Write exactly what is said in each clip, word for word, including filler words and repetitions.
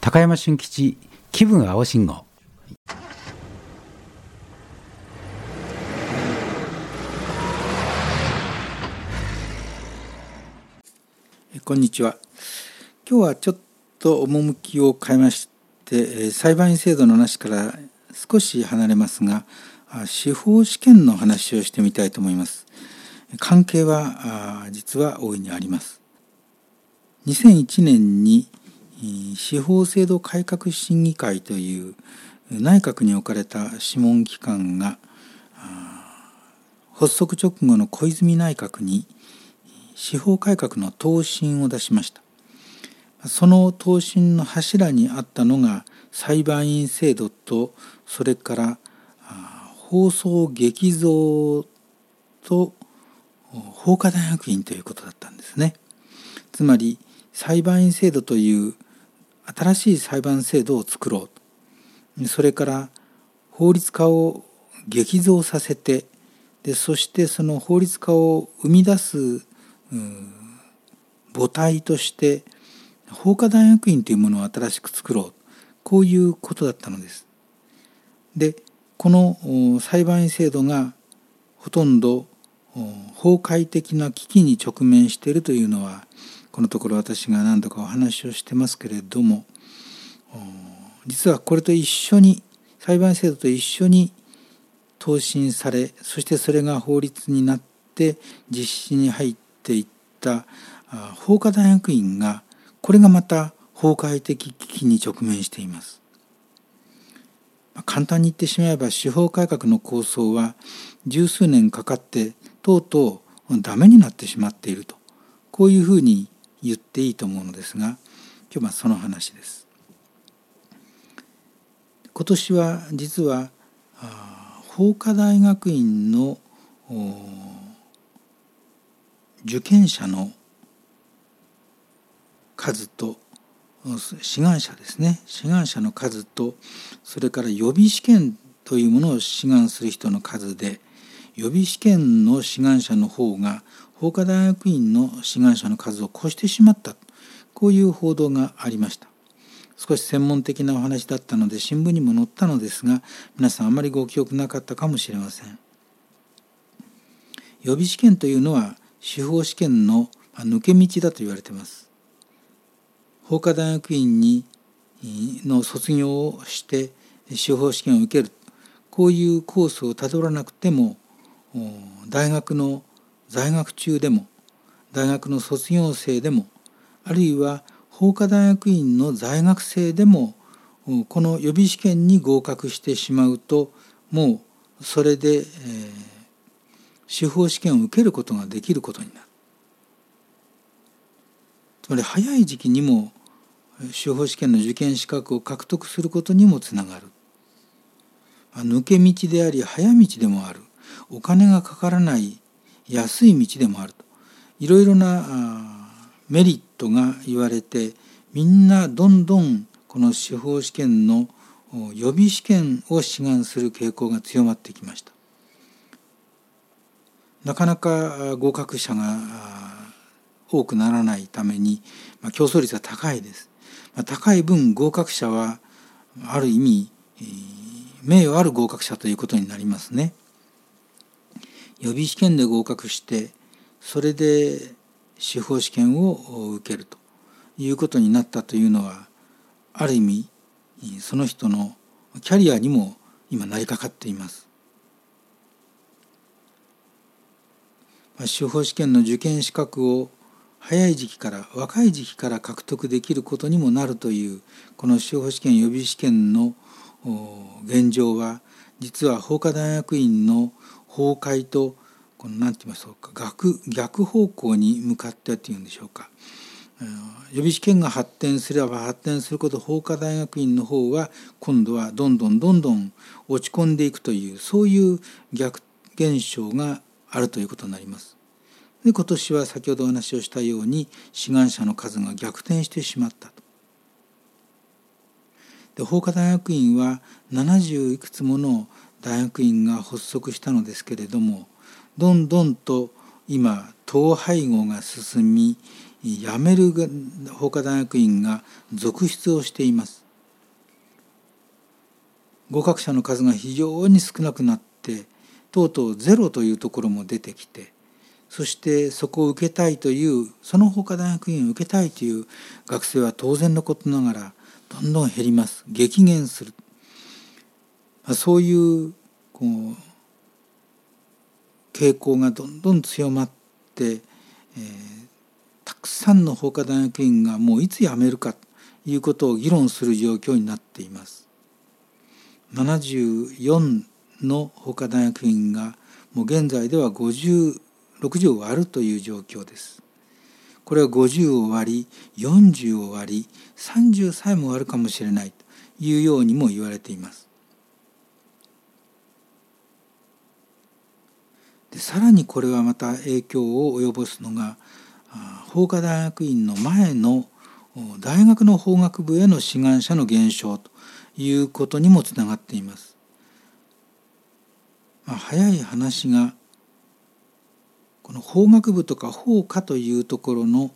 高山俊吉気分青信号。 こんにちは。今日はちょっと趣を変えまして裁判員制度の話から少し離れますが、司法試験の話をしてみたいと思います。関係は実は大いにあります。にせんいちねんに司法制度改革審議会という内閣に置かれた諮問機関が発足直後の小泉内閣に司法改革の答申を出しました。その答申の柱にあったのが裁判員制度と、それから放送劇像と法科大学院ということだったんですね。つまり裁判員制度という新しい裁判制度を作ろうと、それから法律家を激増させて、でそしてその法律家を生み出す母体として法科大学院というものを新しく作ろう、こういうことだったのです。でこの裁判員制度がほとんど崩壊的な危機に直面しているというのは、このところ私が何度かお話をしてますけれども、実はこれと一緒に裁判員制度と一緒に答申され、そしてそれが法律になって実施に入っていった法科大学院が、これがまた崩壊的危機に直面しています。簡単に言ってしまえば、司法改革の構想は十数年かかってとうとうダメになってしまっていると、こういうふうに言っていいと思うのですが、今日はその話です。今年は実は法科大学院の受験者の数と志願者ですね志願者の数と、それから予備試験というものを志願する人の数で、予備試験の志願者の方が法科大学院の志願者の数を越してしまった、こういう報道がありました。少し専門的なお話だったので新聞にも載ったのですが、皆さんあまりご記憶なかったかもしれません。予備試験というのは司法試験の抜け道だと言われています。法科大学院にの卒業をして司法試験を受ける、こういうコースをたどらなくても、大学の在学中でも大学の卒業生でも、あるいは法科大学院の在学生でも、この予備試験に合格してしまうと、もうそれで、えー、司法試験を受けることができることになる。つまり早い時期にも司法試験の受験資格を獲得することにもつながる。抜け道であり早道でもある、お金がかからない安い道でもあると、いろいろなメリットが言われて、みんなどんどんこの司法試験の予備試験を志願する傾向が強まってきました。なかなか合格者が多くならないために、まあ、競争率は高いです。まあ、高い分合格者はある意味、えー、名誉ある合格者ということになりますね。予備試験で合格して、それで司法試験を受けるということになったというのは、ある意味その人のキャリアにも今なりかかっています。司法試験の受験資格を早い時期から若い時期から獲得できることにもなるという、この司法試験予備試験の現状は、実は法科大学院の崩壊と、この何て言いましょうか、逆逆方向に向かってというんでしょうか。予備試験が発展すれば発展すること、法科大学院の方は今度はどんどんどんどん落ち込んでいくという、そういう逆現象があるということになります。で今年は先ほどお話をしたように志願者の数が逆転してしまったと。で法科大学院はななじゅういくつもの大学院が発足したのですけれども、どんどんと今統廃合が進み、 辞める法科大学院が続出をしています。合格者の数が非常に少なくなって、とうとうゼロというところも出てきて、そしてそこを受けたいという、その法科大学院を受けたいという学生は当然のことながらどんどん減ります。激減する。そういうこう傾向がどんどん強まって、えー、たくさんの法科大学院がもういつ辞めるかということを議論する状況になっています。ななじゅうよんの法科大学院がもう現在ではごじゅう、ろくじゅうを割るという状況です。これはごじゅうを割り、よんじゅうを割り、さんじゅうさえも割るかもしれないというようにも言われています。でさらにこれはまた影響を及ぼすのが、法科大学院の前の大学の法学部への志願者の減少ということにもつながっています。まあ、早い話がこの法学部とか法科というところの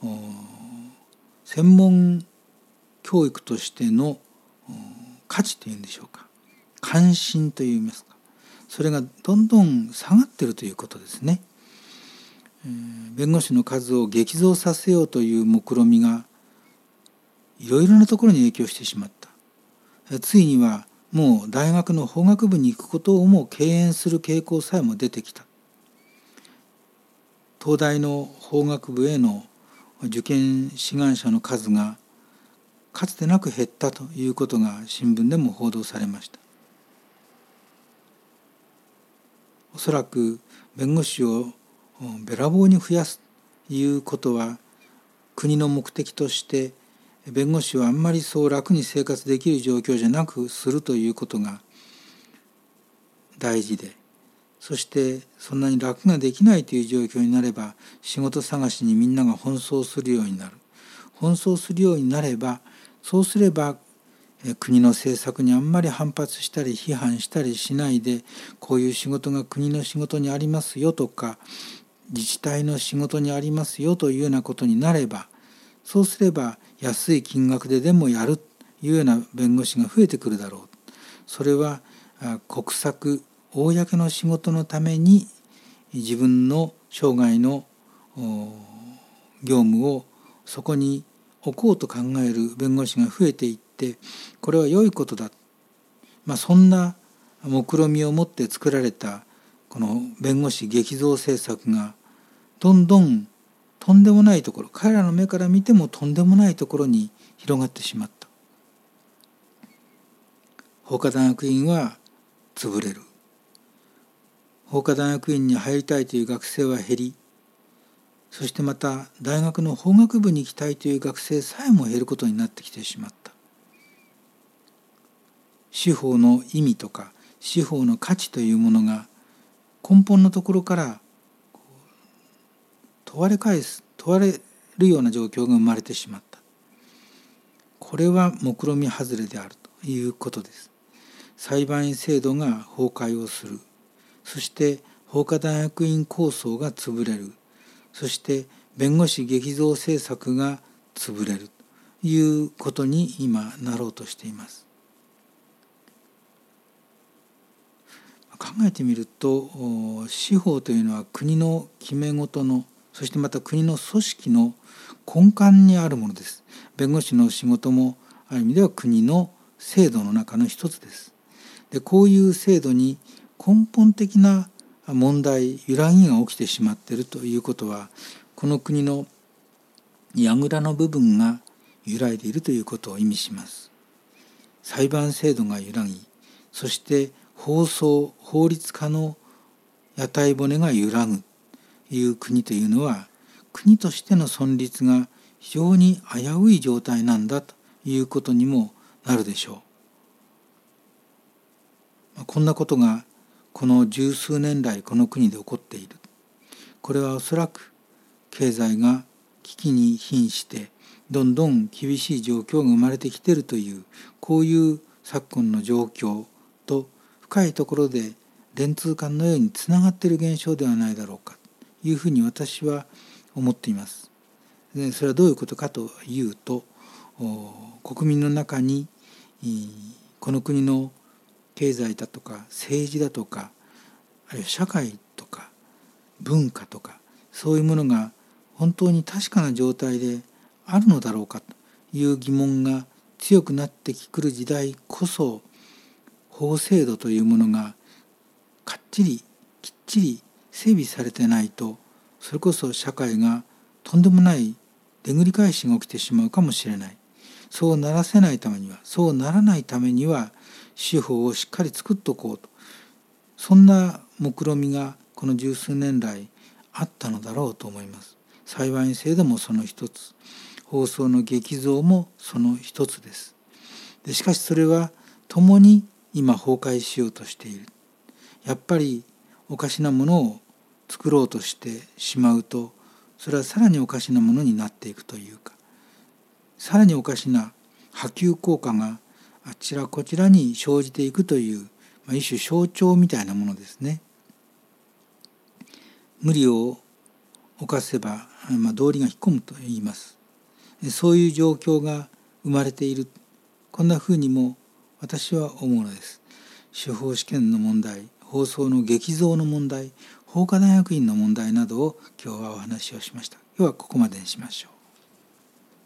専門教育としての価値というんでしょうか、関心といいますか、それがどんどん下がっているということですね。弁護士の数を激増させようという目論みがいろいろなところに影響してしまった。ついにはもう大学の法学部に行くことをも敬遠する傾向さえも出てきた。東大の法学部への受験志願者の数がかつてなく減ったということが新聞でも報道されました。おそらく弁護士をべらぼうに増やすということは、国の目的として弁護士はあんまりそう楽に生活できる状況じゃなくするということが大事で、そしてそんなに楽ができないという状況になれば、仕事探しにみんなが奔走するようになる。奔走するようになれば、そうすれば国の政策にあんまり反発したり批判したりしないで、こういう仕事が国の仕事にありますよとか、自治体の仕事にありますよというようなことになれば、そうすれば安い金額ででもやるというような弁護士が増えてくるだろう。それは国策、公の仕事のために自分の生涯の業務をそこに置こうと考える弁護士が増えていって、これは良いことだ、まあ、そんな目論みを持って作られたこの弁護士激増政策がどんどんとんでもないところ、彼らの目から見てもとんでもないところに広がってしまった。法科大学院は潰れる。法科大学院に入りたいという学生は減り、そしてまた大学の法学部に行きたいという学生さえも減ることになってきてしまった。司法の意味とか司法の価値というものが根本のところから問われ返す問われるような状況が生まれてしまった。これは目論見外れであるということです。裁判員制度が崩壊をする。そして法科大学院構想が潰れる。そして弁護士激増政策が潰れるということに今なろうとしています。考えてみると、司法というのは国の決め事の、そしてまた国の組織の根幹にあるものです。弁護士の仕事もある意味では国の制度の中の一つです。で、こういう制度に根本的な問題、揺らぎが起きてしまっているということは、この国の櫓の部分が揺らいでいるということを意味します。裁判制度が揺らぎ、そして法曹、法律家の屋台骨が揺らぐという国というのは、国としての存立が非常に危うい状態なんだということにもなるでしょう。こんなことがこの十数年来この国で起こっている。これはおそらく経済が危機に瀕してどんどん厳しい状況が生まれてきているという、こういう昨今の状況と深いところで電通間のようにつながっている現象ではないだろうかというふうに私は思っています。 それはどういうことかというと、国民の中にこの国の経済だとか政治だとか、あるいは社会とか文化とか、そういうものが本当に確かな状態であるのだろうかという疑問が強くなってくる時代こそ、法制度というものがかっちりきっちり整備されてないと、それこそ社会がとんでもないでぐり返しが起きてしまうかもしれない。そうならせないためには、そうならないためには司法をしっかり作っておこうと、そんな目論みがこの十数年来あったのだろうと思います。裁判員制度もその一つ、法曹の激増もその一つです。でしかしそれは共に今崩壊しようとしている。やっぱりおかしなものを作ろうとしてしまうと、それはさらにおかしなものになっていくというか、さらにおかしな波及効果があちらこちらに生じていくという、まあ、一種象徴みたいなものですね。無理を犯せば、まあ、道理が引っ込むと言います。そういう状況が生まれている、こんなふうにも私は思うのです。司法試験の問題、法曹の激増の問題、法科大学院の問題などを今日はお話をしました。今日はここまでにしましょう。